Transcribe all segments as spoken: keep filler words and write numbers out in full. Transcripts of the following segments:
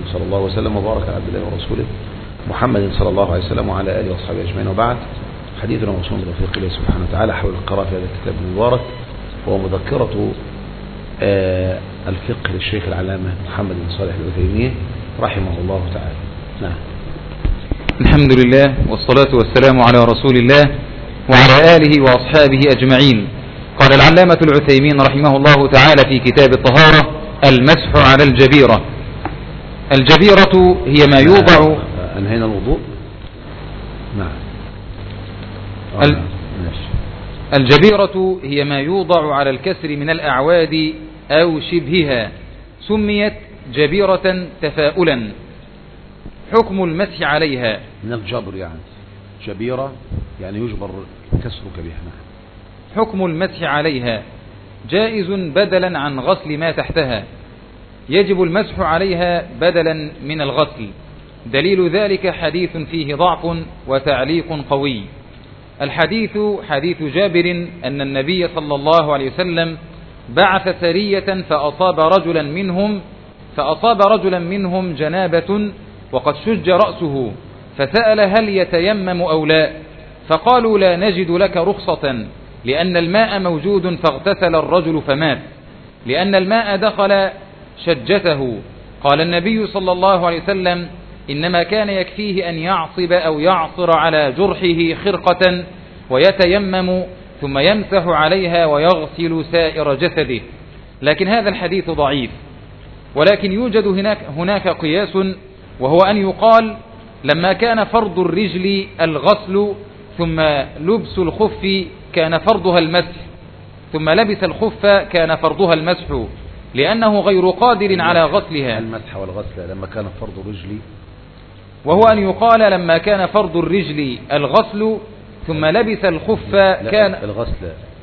صلى الله وسلم وبارك على عبد الله ورسوله محمد صلى الله عليه وسلم وعلى آله وصحبه أجمعين، وبعد. حديثنا موصول بتوفيق الله سبحانه وتعالى حول القراءة في هذا الكتاب المبارك، وهو مذكرة آه الفقه للشيخ العلامة محمد بن صالح العثيمين رحمه الله تعالى. نعم. الحمد لله والصلاة والسلام على رسول الله وعلى آله وأصحابه أجمعين. قال العلامة العثيمين رحمه الله تعالى في كتاب الطهارة: المسح على الجبيرة. الجبيرة هي ما يوضع. أنهينا الوضوء. نعم. ال... الجبيرة هي ما يوضع على الكسر من الأعواد أو شبهها، سميت جبيرة تفاؤلا. حكم المسح عليها من الجبر، يعني جبيرة يعني يجبر كسرك بها. حكم المسح عليها جائز بدلا عن غسل ما تحتها، يجب المسح عليها بدلا من الغسل. دليل ذلك حديث فيه ضعف وتعليق قوي. الحديث حديث جابر أن النبي صلى الله عليه وسلم بعث سرية فأصاب رجلا منهم فأصاب رجلا منهم جنابة وقد شج رأسه، فسأل هل يتيمم أو لا، فقالوا لا نجد لك رخصة لأن الماء موجود، فاغتسل الرجل فمات لأن الماء دخل شجته. قال النبي صلى الله عليه وسلم: إنما كان يكفيه أن يعصب أو يعصر على جرحه خرقة ويتيمم ثم يمسح عليها ويغسل سائر جسده. لكن هذا الحديث ضعيف، ولكن يوجد هناك, هناك قياس، وهو أن يقال لما كان فرض الرجل الغسل ثم لبس الخف كان فرضها المسح، ثم لبس الخف كان فرضها المسح، لأنه غير قادر على غسلها. المسح والغسل لما كان فرض الرجل، وهو أن يقال لما كان فرض الرجل الغسل ثم لبس الخف كان الغسل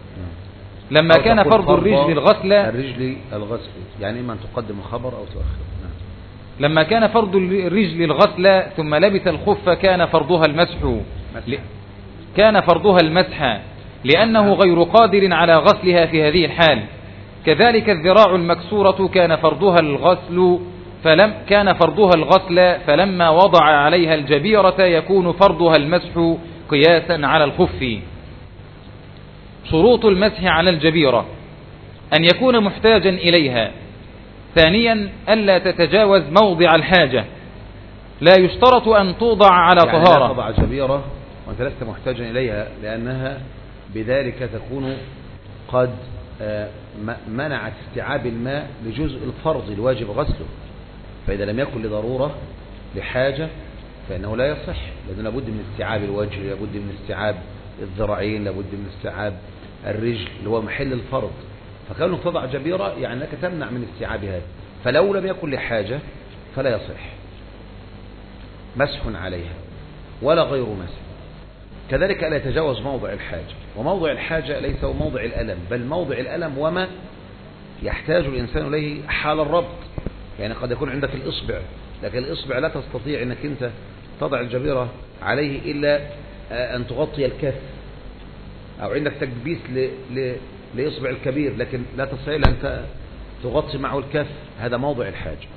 لما كان فرض الرجل الغسل الرجل الغسل يعني إما أن تقدم الخبر أو تؤخر. لما كان فرض الرجل الغسل ثم لبس الخف كان فرضها المسح ل... كان فرضها المسح لأنه غير قادر على غسلها في هذه الحال. كذلك الذراع المكسورة كان فرضها الغسل فلم كان فرضها الغسل فلما وضع عليها الجبيرة يكون فرضها المسح قياسا على الخف. شروط المسح على الجبيرة: أن يكون محتاجا إليها. ثانيا ألا تتجاوز موضع الحاجة، لا يشترط أن توضع على يعني طهارة. لا تضع جبيرة وأنت لست محتاجا إليها، لأنها بذلك تكون قد منعت استيعاب الماء لجزء الفرض الواجب غسله، فإذا لم يكن لضرورة لحاجة فإنه لا يصح، لأنه لابد من استيعاب الوجه، لابد من استيعاب الذراعين، لابد من استيعاب الرجل اللي هو محل الفرض. فكونك تضع جبيرة يعني أنك تمنع من استيعاب هذا، فلو لم يكن لحاجة فلا يصح مسح عليها ولا غير مسح. كذلك لا يتجاوز موضع الحاجة، وموضع الحاجة ليس هو موضع الألم، بل موضع الألم وما يحتاج الإنسان إليه حال الربط. يعني قد يكون عندك الإصبع، لكن الإصبع لا تستطيع أنك أنت تضع الجبيرة عليه إلا أن تغطي الكف، أو عندك تكبيس ل... ل... لإصبع الكبير، لكن لا تستطيع أن تغطي معه الكف. هذا موضع الحاجة.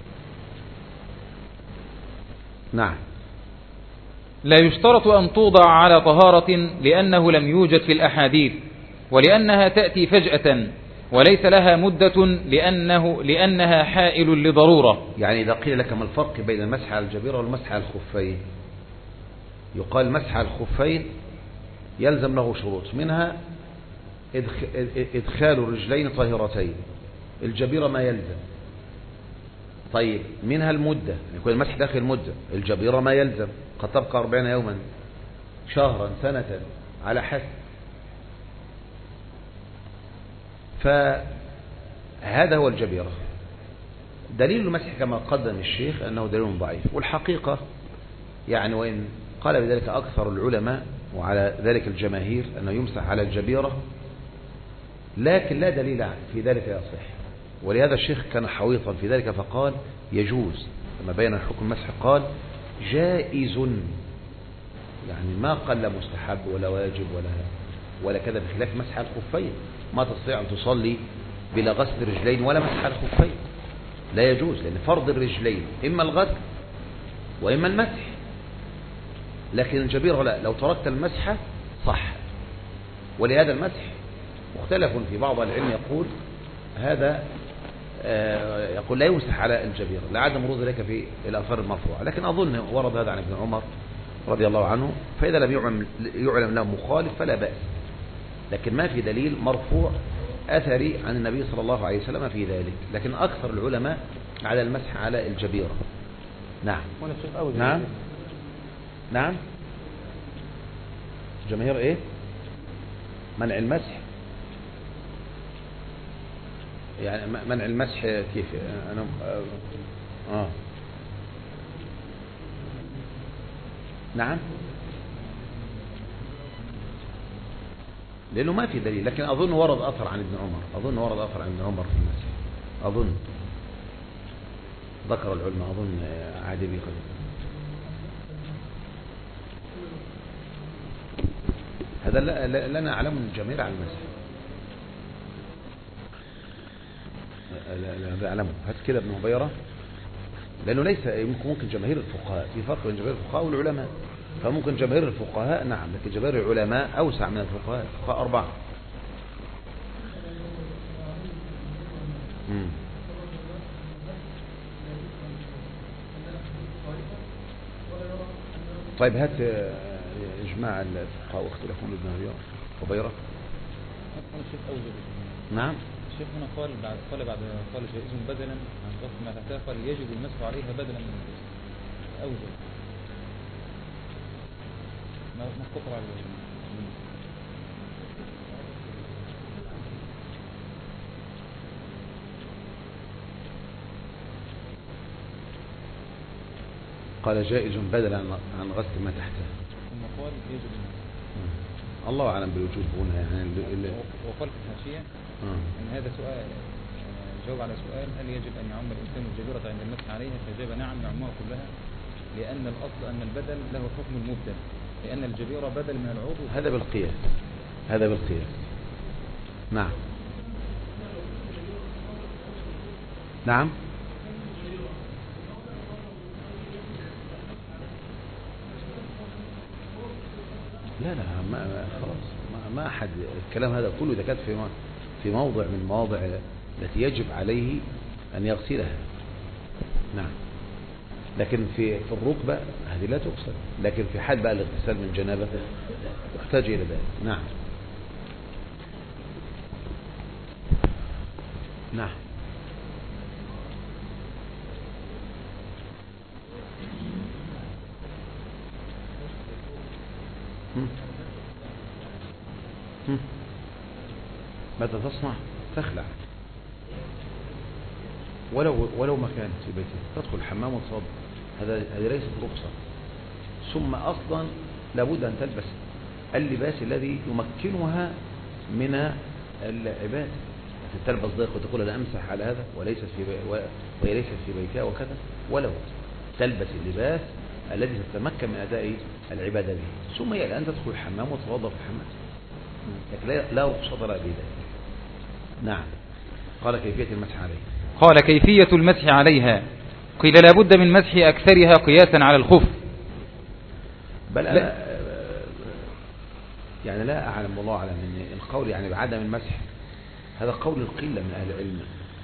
نعم. لا يشترط أن توضع على طهارة لأنه لم يوجد في الأحاديث، ولأنها تأتي فجأة وليس لها مدة لأنه لأنها حائل لضرورة. يعني إذا قيل لك ما الفرق بين المسح على الجبيرة والمسح على الخفين، يقال مسح على الخفين يلزم له شروط، منها إدخال الرجلين طاهرتين، الجبيرة ما يلزم. طيب منها المدة، يكون المسح داخل المدة، الجبيرة ما يلزم، قد تبقى أربعين يوما، شهرا، سنة، على حسب. فهذا هو الجبيرة. دليل المسح كما قدم الشيخ أنه دليل ضعيف، والحقيقة يعني وإن قال بذلك أكثر العلماء وعلى ذلك الجماهير أنه يمسح على الجبيرة، لكن لا دليل في ذلك يصح. ولهذا الشيخ كان حويطا في ذلك فقال يجوز، لما بين الحكم المسح قال جائز، يعني ما قال لا مستحب ولا واجب ولا ولا كذا، بخلاف مسح الخفين ما تستطيع أن تصلي بلا غسل رجلين ولا مسح الخفين. لا يجوز، لأن فرض الرجلين إما الغسل وإما المسح. لكن الجبيرة لا، لو تركت المسح صح. ولهذا المسح مختلف في بعض العلم، يقول هذا يقول لا يمسح على الجبيرة لعدم ورود ذلك في الآثار المرفوعة، لكن أظن ورد هذا عن ابن عمر رضي الله عنه، فإذا لم يعلم, يعلم له مخالف فلا بأس، لكن ما في دليل مرفوع أثري عن النبي صلى الله عليه وسلم في ذلك. لكن أكثر العلماء على المسح على الجبيرة. نعم نعم نعم جماهير إيه منع المسح، يعني منع المسح كيف أنا آه نعم، لأنه ما في دليل، لكن أظن ورد أثر عن ابن عمر، أظن ورد أثر عن ابن عمر في المسح، أظن ذكر العلماء، أظن عادي بيقل. هذا لا لنا أعلم من الجميع على المسح، لا لا أعلمه. هات كده ابن هبيرة، لأنه ليس يمكن ممكن جماهير الفقهاء، في فرق بين جماهير الفقهاء والعلماء، فممكن جماهير الفقهاء نعم، لكن جماهير العلماء أوسع من الفقهاء، الفقهاء أربعة. مم. طيب هات إجماع الفقهاء واختلافهم لابن هبيرة. نعم الشيخ هنا قال بعد قال بعد قال جائز بدلا عن غسل ما تحتها، قال يجب المسح عليها بدلا من الغسل. أوجب ما مختصر على قال جائز بدلا عن غسل ما تحتها، ثم قال يجب الله أعلم بالوجوب هنا يعني. وقال في الحاشية أن هذا سؤال جاوب على سؤال هل يجب أن يعم الإنسان الجبيرة عند المسح عليها، فجاب نعم يعمها كلها، لأن الأصل أن البدل له حكم المبدل، لأن الجبيرة بدل من العضو. هذا بالقياس، هذا بالقياس. نعم نعم لا لا ما خلاص ما, ما أحد الكلام هذا كله إذا كانت في في موضع من مواضع التي يجب عليه أن يغسلها. نعم، لكن في في الركبة هذه لا تغسل، لكن في حال بقى الاغتسال من جنابة يحتاج إلى ذلك. نعم نعم هم. هم. ماذا تصنع؟ تخلع، ولو ولو ما كانت في بيتها تدخل الحمام وتصب، هذا هذه ليست رخصة. ثم أصلا لابد أن تلبس اللباس الذي يمكنها من العبادة. تلبس ضيق وتقول أنا أمسح على هذا وليست في بي... وهي ليست في بيتها وكذا، ولو تلبس اللباس الذي تتمكن من أداء العبادة به، ثم هي الآن تدخل الحمام وتتوضأ في الحمام، لكن لا رخصة لها بذلك. نعم. قال كيفية المسح عليها، قال كيفية المسح عليها، قيل لا بد من مسح أكثرها قياسا على الخف. بل أنا يعني لا أعلم والله أعلم أن القول يعني بعدم المسح هذا قول القلة من أهل العلم،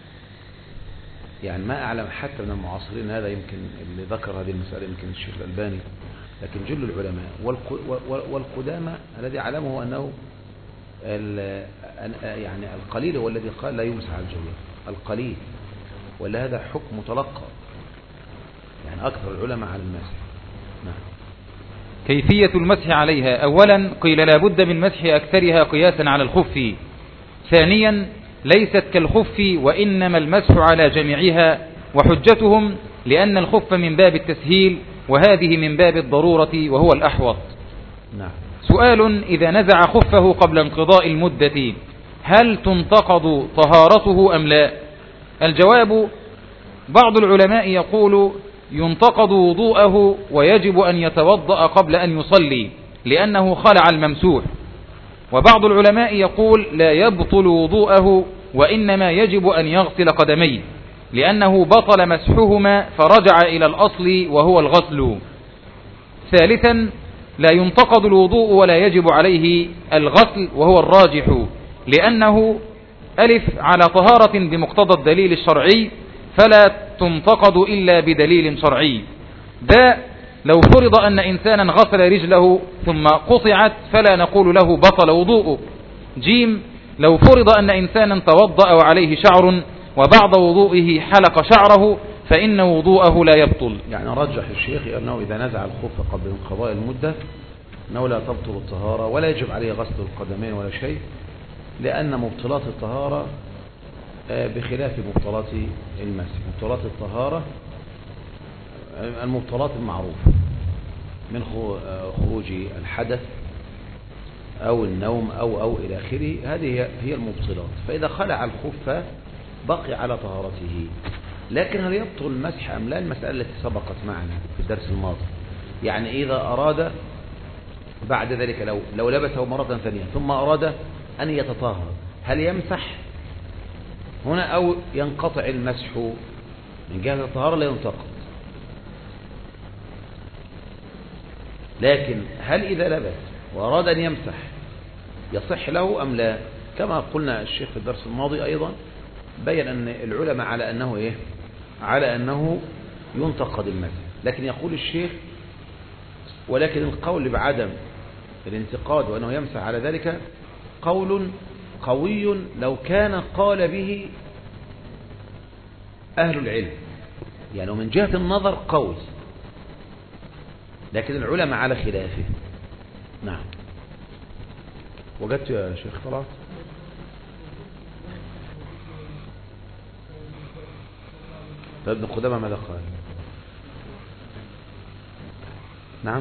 يعني ما أعلم حتى من المعاصرين هذا، يمكن اللي ذكر هذه المسألة يمكن الشيخ الألباني، لكن جل العلماء والقدامى الذي علمه أنه يعني القليل هو الذي قال لا يمسح على الجبيرة، القليل، ولا هذا حكم متلقى، يعني أكثر العلماء على المسح. نعم. كيفية المسح عليها، أولا قيل لا بد من مسح أكثرها قياسا على الخف، ثانيا ليست كالخف وإنما المسح على جميعها، وحجتهم لأن الخف من باب التسهيل وهذه من باب الضرورة وهو الأحوط. نعم. سؤال: إذا نزع خفه قبل انقضاء المدة هل تنتقض طهارته أم لا؟ الجواب: بعض العلماء يقول ينتقض وضوءه ويجب أن يتوضأ قبل أن يصلي لأنه خلع الممسوح، وبعض العلماء يقول لا يبطل وضوءه وإنما يجب أن يغسل قدميه، لأنه بطل مسحهما فرجع إلى الأصل وهو الغسل. ثالثا لا ينتقض الوضوء ولا يجب عليه الغسل وهو الراجح، لأنه ألف على طهارة بمقتضى الدليل الشرعي فلا تنتقض إلا بدليل شرعي. باء لو فرض أن إنسانا غسل رجله ثم قطعت فلا نقول له بطل وضوءه. جيم لو فرض أن إنسانا توضأ وعليه شعر وبعد وضوئه حلق شعره فإن وضوءه لا يبطل. يعني رجح الشيخ أنه إذا نزع الخف قبل انقضاء المدة أنه لا تبطل الطهارة ولا يجب عليه غسل القدمين ولا شيء، لأن مبطلات الطهارة بخلاف مبطلات المسح. مبطلات الطهارة المبطلات المعروفة من خروج الحدث أو النوم أو أو إلى آخره، هذه هي المبطلات. فإذا خلع الخف بقي على طهارته. لكن هل يبطل المسح أم لا؟ المسألة التي سبقت معنا في الدرس الماضي. يعني إذا أراد بعد ذلك لو لو لبسه مرة ثانية ثم أراد أن يتطهر هل يمسح هنا أو ينقطع المسح من جهة الطهارة؟ لا ينتقض. لكن هل إذا لبس وأراد أن يمسح يصح له أم لا؟ كما قلنا الشيخ في الدرس الماضي أيضا بين أن العلماء على أنه إيه؟ على أنه ينتقد المسح. لكن يقول الشيخ ولكن القول بعدم الانتقاد وأنه يمسح على ذلك قول قوي لو كان قال به أهل العلم، يعني من جهة النظر قول، لكن العلماء على خلافه. نعم. وجدت يا شيخ طلعت؟ طيب ابن قدامة ماذا قال؟ نعم.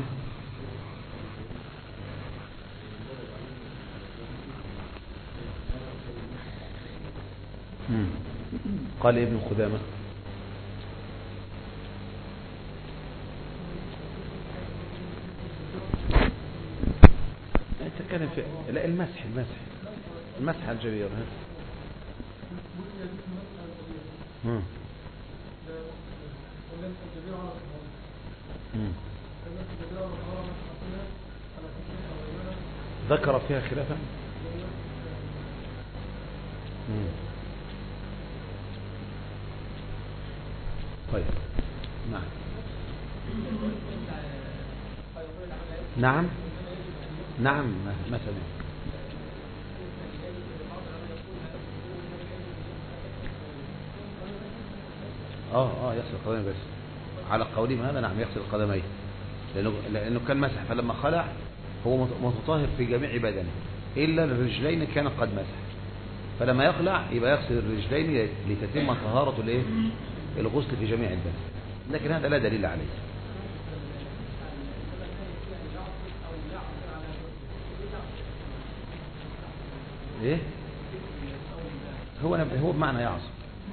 مم. قال ابن قدامة تتكلم في لا المسح المسح المسح على الجبير. ها ذكر فيها خلافا. طيب نعم نعم نعم مثلا اه اه يغسل القدمين بس على قولهم هذا. نعم يغسل القدمين لأنه, لأنه كان مسح فلما خلع هو متطهر في جميع بدنه إلا الرجلين كان قد مسح، فلما يخلع يبقى يغسل الرجلين لتتم طهارة الايه الغسل في جميع البدن. لكن هذا لا دليل عليه. ايه هو هو بمعنى يعصر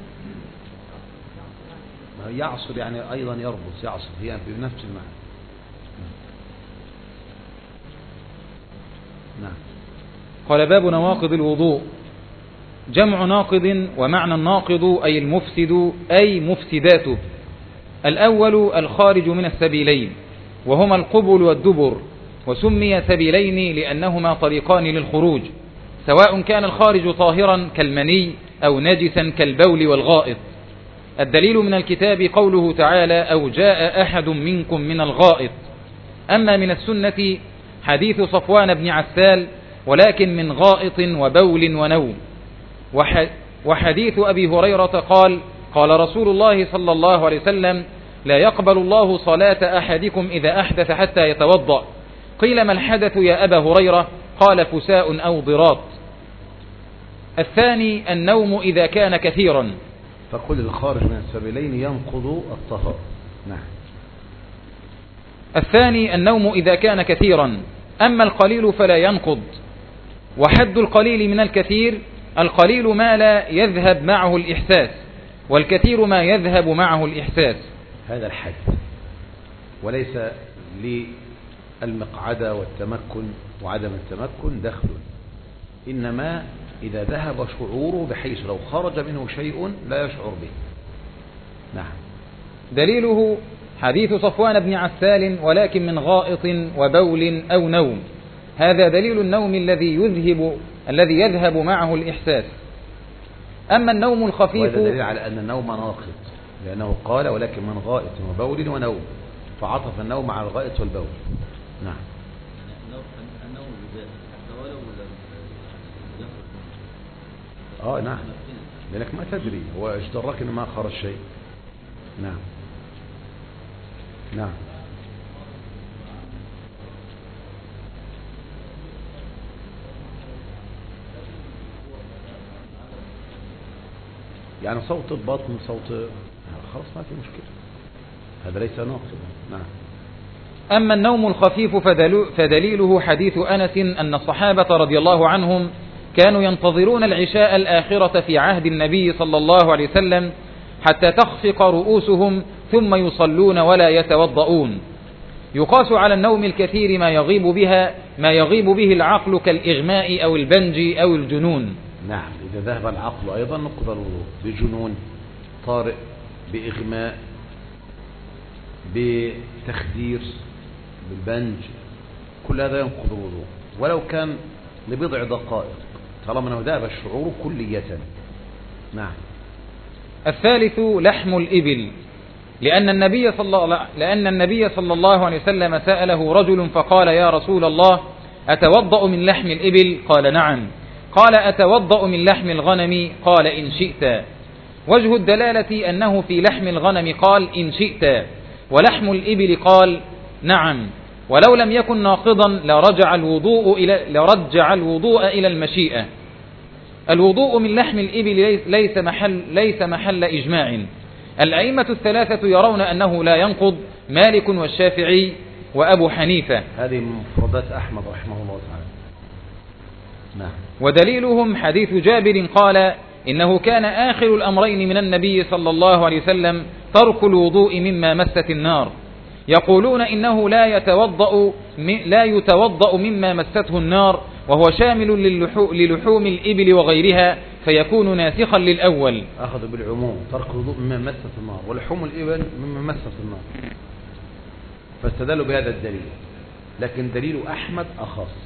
يعصر يعني ايضا يربط يعصر هي بنفس المعنى. نعم. قال باب نواقض الوضوء. جمع ناقض ومعنى الناقض أي المفسد أي مفسداته. الأول الخارج من السبيلين وهما القبل والدبر، وسمي سبيلين لأنهما طريقان للخروج، سواء كان الخارج طاهرا كالمني أو نجسا كالبول والغائط. الدليل من الكتاب قوله تعالى أو جاء أحد منكم من الغائط. أما من السنة حديث صفوان بن عسال ولكن من غائط وبول ونوم. وحديث أبي هريرة قال قال رسول الله صلى الله عليه وسلم لا يقبل الله صلاة أحدكم إذا أحدث حتى يتوضأ. قيل ما الحدث يا أبا هريرة؟ قال فساء أو ضراط. الثاني النوم إذا كان كثيرا. فكل الخارج من السبيلين ينقض الطهارة. نعم. الثاني النوم إذا كان كثيرا، أما القليل فلا ينقض. وحد القليل من الكثير القليل ما لا يذهب معه الإحساس، والكثير ما يذهب معه الإحساس. هذا الحد وليس للمقعدة والتمكن وعدم التمكن دخل، إنما إذا ذهب شعوره بحيث لو خرج منه شيء لا يشعر به نعم. دليله حديث صفوان بن عسال ولكن من غائط وبول أو نوم، هذا دليل النوم الذي يذهب الذي يذهب معه الإحساس. أما النوم الخفيف، وهذا دليل على أن النوم ناقض، لأنه قال ولكن من غائط وبول ونوم، فعطف النوم على الغائط والبول. نعم. اه نعم، لأنك ما تدري هو ايش دراك إن ما خرج شيء. نعم. نعم. يعني صوت البطن صوت خلاص ما في مشكلة، هذا ليس ناقضا. نعم. أما النوم الخفيف فدليله حديث أنس أن الصحابة رضي الله عنهم كانوا ينتظرون العشاء الآخرة في عهد النبي صلى الله عليه وسلم حتى تخفق رؤوسهم ثم يصلون ولا يتوضؤون. يقاس على النوم الكثير ما يغيب بها ما يغيب به العقل كالإغماء أو البنج أو الجنون. نعم، إذا ذهب العقل أيضا نقض الوضوء، بجنون طارئ، بإغماء، بتخدير، بالبنج، كل هذا ينقض الوضوء ولو كان لبضع دقائق طالما أنه ذهب الشعور كلية. نعم. الثالث لحم الإبل، لأن النبي صلى لأن النبي صلى الله عليه وسلم سأله رجل فقال يا رسول الله أتوضأ من لحم الإبل؟ قال نعم. قال أتوضأ من لحم الغنم؟ قال إن شئت. وجه الدلالة أنه في لحم الغنم قال إن شئت، ولحم الإبل قال نعم، ولو لم يكن ناقضا لرجع الوضوء إلى لرجع الوضوء إلى المشيئة. الوضوء من لحم الإبل ليس محل ليس محل إجماع، الأئمة الثلاثة يرون أنه لا ينقض، مالك والشافعي وأبو حنيفة. هذه مفردات أحمد رحمه الله تعالى. نعم. ودليلهم حديث جابر قال إنه كان آخر الأمرين من النبي صلى الله عليه وسلم ترك الوضوء مما مست النار، يقولون إنه لا يتوضأ لا يتوضأ مما مسته النار، وهو شامل للحوم الإبل وغيرها فيكون ناسخا للأول. أخذ بالعموم ترك الوضوء مما مست النار ولحوم الإبل مما مست النار، فاستدلوا بهذا الدليل، لكن دليل أحمد أخص،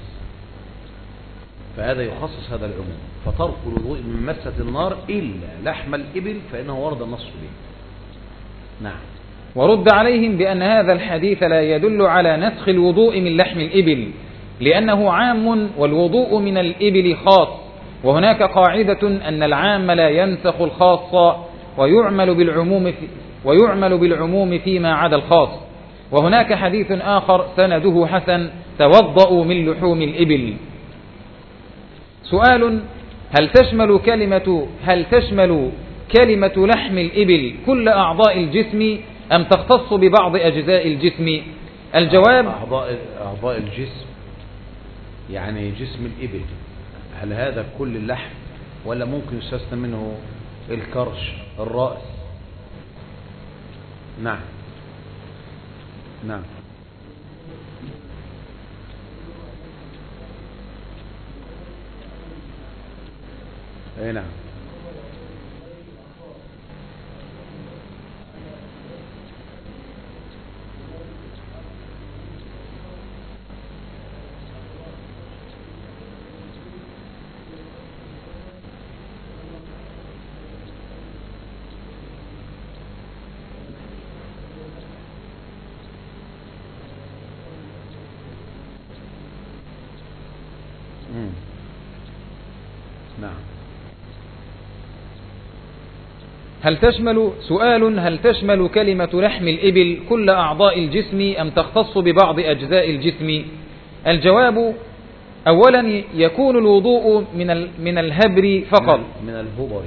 فهذا يخصص هذا العموم، فترك الوضوء مما مست النار إلا لحم الإبل فإنه ورد النص به. نعم. ورد عليهم بأن هذا الحديث لا يدل على نسخ الوضوء من لحم الإبل، لأنه عام والوضوء من الإبل خاص، وهناك قاعدة أن العام لا ينسخ الخاص، ويعمل بالعموم في ويعمل بالعموم فيما عدا الخاص. وهناك حديث آخر سنده حسن توضأوا من لحوم الإبل. سؤال: هل تشمل كلمة هل تشمل كلمة لحم الإبل كل أعضاء الجسم أم تختص ببعض أجزاء الجسم؟ الجواب: أعضاء أعضاء الجسم يعني جسم الإبل، هل هذا كل اللحم ولا ممكن يستثنى منه الكرش، الرأس؟ نعم. نعم. اي نعم. مم. نعم. هل تشمل سؤال هل تشمل كلمة لحم الإبل كل أعضاء الجسم أم تختص ببعض أجزاء الجسم؟ الجواب: أولا يكون الوضوء من من الهبر فقط، من الهبر،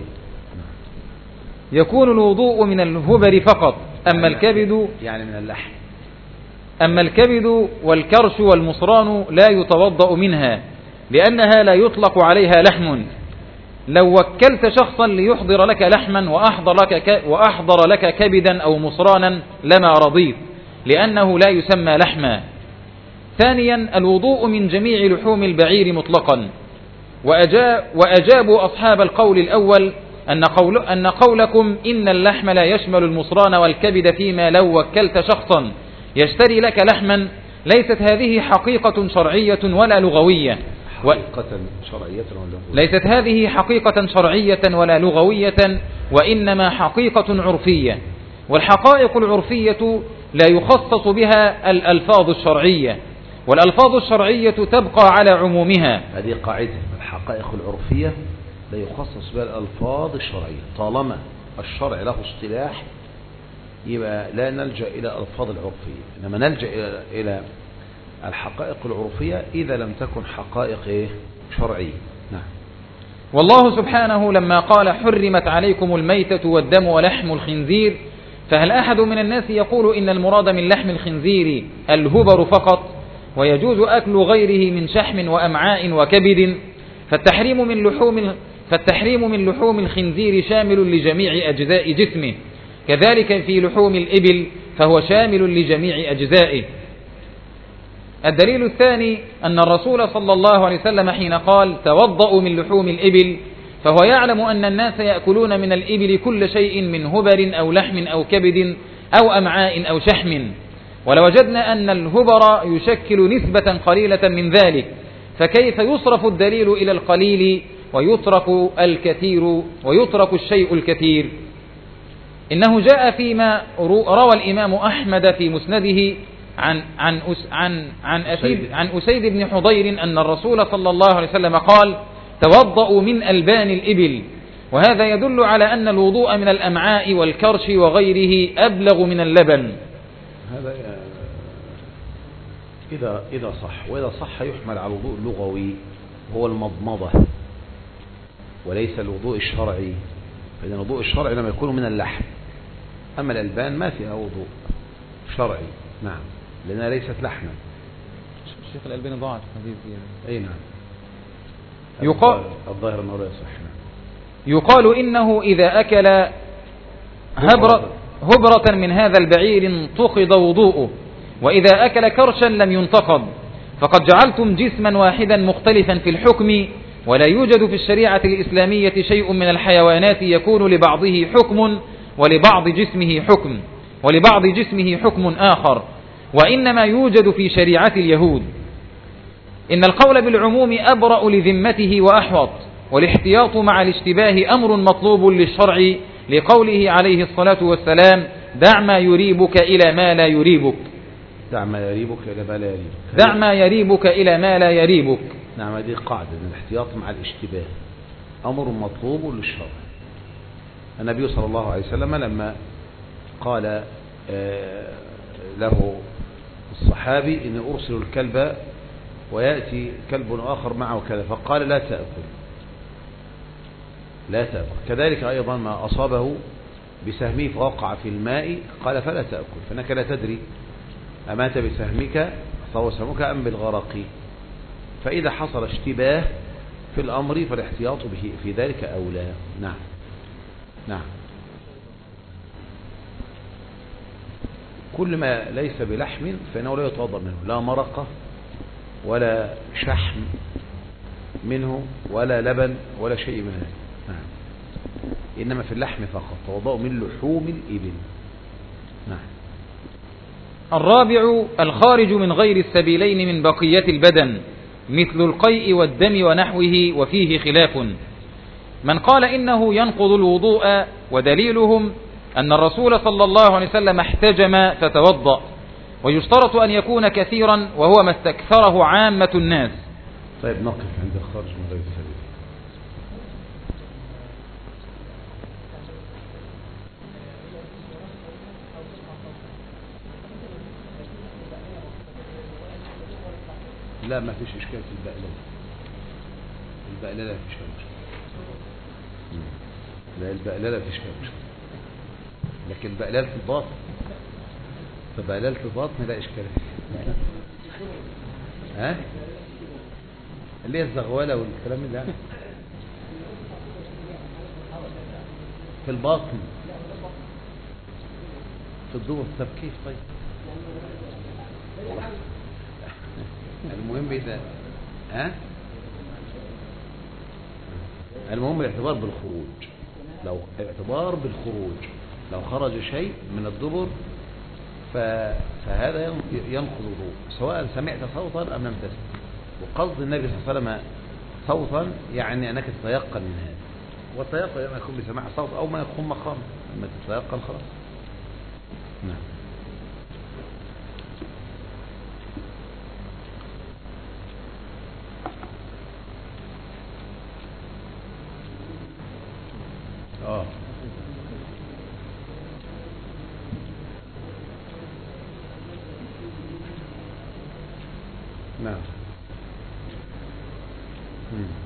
يكون الوضوء من الهبر فقط، أما الكبد يعني من اللحم، أما الكبد والكرش والمصران لا يتوضأ منها لأنها لا يطلق عليها لحم. لو وكلت شخصا ليحضر لك لحما وأحضر لك, وأحضر لك كبدا أو مصرانا لما رضيت، لأنه لا يسمى لحما. ثانيا الوضوء من جميع لحوم البعير مطلقا، وأجاب وأجابوا أصحاب القول الأول أن, قول أن قولكم إن اللحم لا يشمل المصران والكبد فيما لو وكلت شخصا يشتري لك لحما ليست هذه حقيقة شرعية ولا لغوية حقيقة شرعية ولا لغوية. ليست هذه حقيقة شرعية ولا لغوية وإنما حقيقة عرفية، والحقائق العرفية لا يخصص بها الألفاظ الشرعية، والألفاظ الشرعية تبقى على عمومها. هذه قاعدة، الحقائق العرفية لا يخصص بها الألفاظ الشرعية، طالما الشرع له اصطلاح يبقى لا نلجأ إلى الألفاظ العرفية، إنما نلجأ إلى الحقائق العرفية إذا لم تكن حقائق إيه؟ شرعية. نعم. والله سبحانه لما قال حرمت عليكم الميتة والدم ولحم الخنزير، فهل أحد من الناس يقول إن المراد من لحم الخنزير الهبر فقط ويجوز أكل غيره من شحم وأمعاء وكبد؟ فالتحريم من لحوم فالتحريم من لحوم الخنزير شامل لجميع أجزاء جسمه، كذلك في لحوم الإبل فهو شامل لجميع أجزائه. الدليل الثاني أن الرسول صلى الله عليه وسلم حين قال توضأوا من لحوم الإبل فهو يعلم أن الناس يأكلون من الإبل كل شيء من هبر أو لحم أو كبد أو أمعاء أو شحم، ولوجدنا أن الهبر يشكل نسبة قليلة من ذلك، فكيف يصرف الدليل إلى القليل ويترك الكثير ويترك الشيء الكثير؟ إنه جاء فيما روى الإمام أحمد في مسنده عن عن عن عن أسيد عن أسيد بن حضير أن الرسول صلى الله عليه وسلم قال توضأوا من ألبان الإبل، وهذا يدل على أن الوضوء من الأمعاء والكرش وغيره أبلغ من اللبن. هذا إذا إذا صح، وإذا صح يحمل على الوضوء اللغوي هو المضمضة وليس الوضوء الشرعي، فإن الوضوء الشرعي لما يكون من اللحم، أما الألبان ما فيها وضوء شرعي. نعم، لأنها ليست لحما. الشيخ الألباني ضاعت حديث أي نعم. يقال الظاهر أنه لا يصح. يقال إنه إذا أكل هبرة, هبرة من هذا البعير انتقض وضوءه، وإذا أكل كرشا لم ينتقض، فقد جعلتم جسما واحدا مختلفا في الحكم، ولا يوجد في الشريعة الإسلامية شيء من الحيوانات يكون لبعضه حكم ولبعض جسمه حكم ولبعض جسمه حكم آخر، وإنما يوجد في شريعة اليهود. إن القول بالعموم أبرأ لذمته وأحوط، والاحتياط مع الاشتباه أمر مطلوب للشرع، لقوله عليه الصلاة والسلام دع ما يريبك إلى ما لا يريبك. دع ما يريبك إلى ما لا يريبك. دع ما يريبك إلى ما لا يريبك. نعم، هذه قاعدة، الاحتياط مع الاشتباه أمر مطلوب للشرع. النبي صلى الله عليه وسلم لما قال له الصحابي إن أرسل الكلب ويأتي كلب آخر معه كذا، فقال لا تأكل لا تأكل. كذلك أيضا ما أصابه بسهمه فوقع في الماء قال فلا تأكل، فإنك لا تدري أمات بسهمك فهو سهمك أم بالغرق. فإذا حصل اشتباه في الأمر فالاحتياط به في ذلك أولى. نعم نعم. كل ما ليس بلحم فإنه لا يتوضأ منه، لا مرقة ولا شحم منه ولا لبن ولا شيء من هذا. نعم. إنما في اللحم فقط، توضأ من لحوم الإبل. نعم. الرابع الخارج من غير السبيلين من بقية البدن مثل القيء والدم ونحوه، وفيه خلاف. من قال إنه ينقض الوضوء ودليلهم أن الرسول صلى الله عليه وسلم احتجم فتوضأ، ويشترط أن يكون كثيرا وهو ما استكثره عامة الناس. طيب نقف عند الخارج من غير السبيل. لا ما فيش إشكال في البقللة. البقللة فيش مشكلة. لا البقللة فيش مشكلة، لكن بقللة الباطن فبقللة الباطن لا إشكال. ها اللي هي الزغوالة والكلام اللي يعني في الباطن في الضوء. طب كيف؟ طيب المهم إذا ها المهم الاعتبار بالخروج. لو اعتبار بالخروج، لو خرج شيء من الدبر فهذا ينقض الوضوء سواء سمعت صوتا أم لم تسمع. وقصد النبي صلى الله عليه وسلم صوتا يعني أنك تتيقن من هذا، والتيقن ما يكون بسماع صوت أو ما يكون مقام، لما تتيقن خلاص. نعم. اه نعم.